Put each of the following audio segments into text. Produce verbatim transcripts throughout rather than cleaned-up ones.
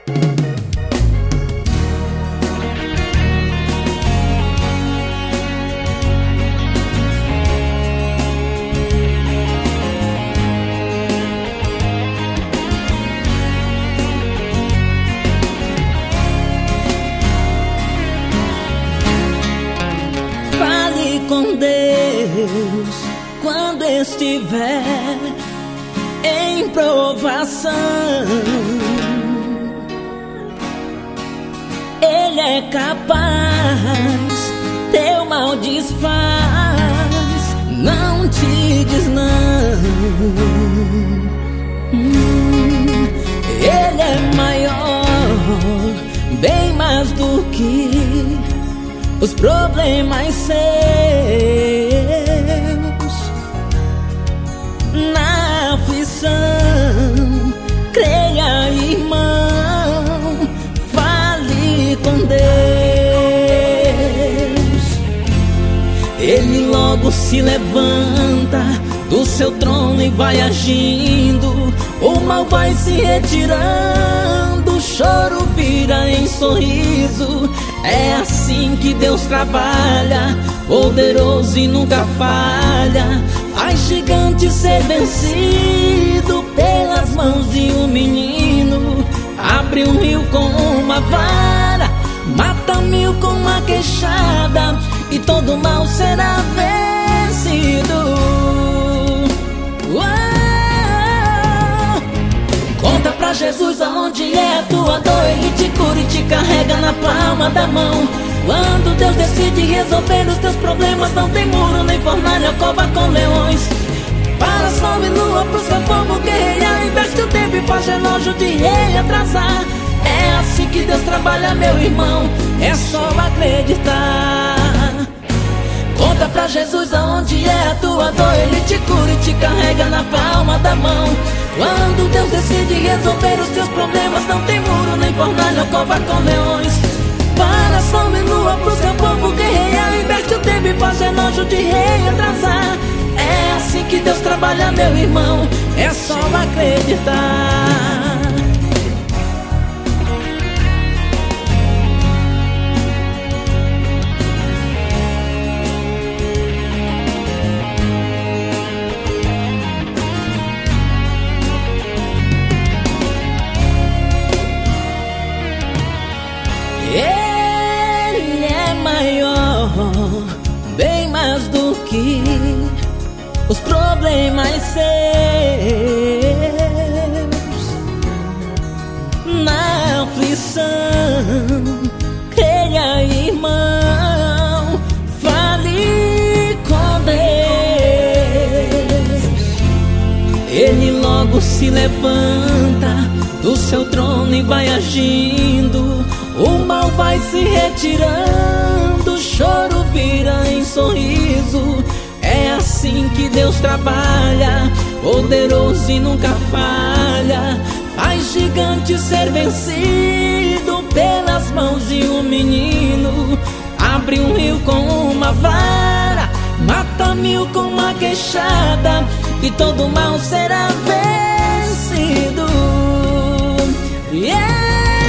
Com Deus quando estiver em provação, Ele é capaz, teu mal desfaz, não te diz não. hum, Ele é maior, bem mais do que os problemas seus. Na aflição, creia, irmão, fale com Deus. Ele logo se levanta do seu trono e vai agindo. O mal vai se retirando, o choro vira em sorriso. É assim que Deus trabalha, poderoso e nunca falha. Faz gigante ser vencido pelas mãos de um menino. Abre um rio com uma vara, mata mil com uma queixada, e todo mal será vencido. Uou! Conta pra Jesus aonde é a tua dor. Ele te cura e te carrega na palma da mão. Quando Deus decide resolver os teus problemas, não tem muro, nem fornalha, cova com leões. Para sol e lua pro seu povo guerrear. Investe o tempo e faz relógio de rei atrasar. É assim que Deus trabalha, meu irmão, é só acreditar. Conta pra Jesus aonde é a tua dor. Ele te cura e te carrega na palma da mão. Quando Deus decide resolver os teus problemas, não tem muro, nem fornalha, cova com leões. Para sol e lua pro seu povo guerrear. Investe o tempo e faz relógio de rei atrasar. É assim que Deus trabalha, meu irmão, é só acreditar. Ele é maior, bem mais do que os problemas seus. Na aflição, creia, irmão, fale com Deus. Ele logo se levanta do seu trono e vai agindo. O mal vai se retirando, o choro vira em sorriso. É assim que Deus trabalha, poderoso e nunca falha. Faz gigante ser vencido pelas mãos de um menino. Abre um rio com uma vara, mata mil com uma queixada, e todo mal será vencido. Yeah!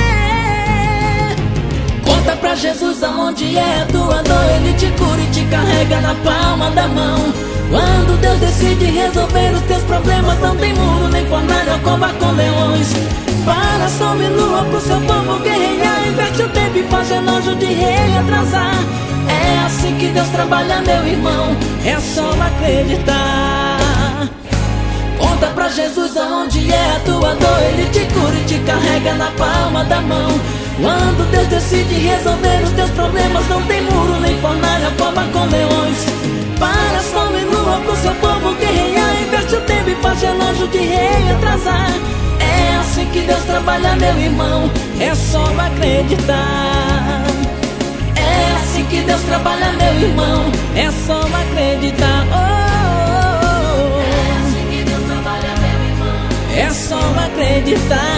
Conta pra Jesus aonde é a tua dor. Ele te cura e te carrega na palma da mão. Quando Deus decide resolver os teus problemas, não tem muro, nem fornalha, cova com leões. Para sol e lua pro seu povo guerrear. Investe o tempo e faz relógio de rei atrasar. É assim que Deus trabalha, meu irmão, é só acreditar. Conta pra Jesus aonde é a tua dor. Ele te cura e te carrega na palma da mão. Quando Deus decide resolver os teus problemas, não tem muro, nem fornalha, cova com leões. Para sol e lua pro seu povo guerrear. Investe o tempo e faz relógio de rei atrasar. É assim que Deus trabalha, meu irmão, é só acreditar. É assim que Deus trabalha, meu irmão, é só acreditar. Oh, oh, oh. É assim que Deus trabalha, meu irmão, é só acreditar.